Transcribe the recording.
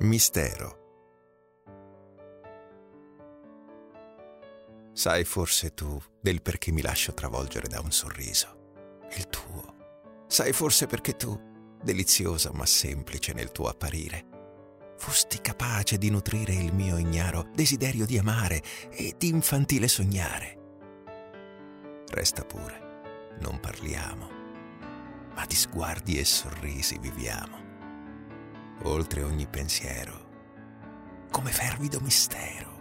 Mistero. Sai forse tu del perché mi lascio travolgere da un sorriso, il tuo. Sai forse perché tu, deliziosa ma semplice nel tuo apparire, fosti capace di nutrire il mio ignaro desiderio di amare e di infantile sognare. Resta pure, non parliamo, ma di sguardi e sorrisi viviamo. Oltre ogni pensiero, come fervido mistero.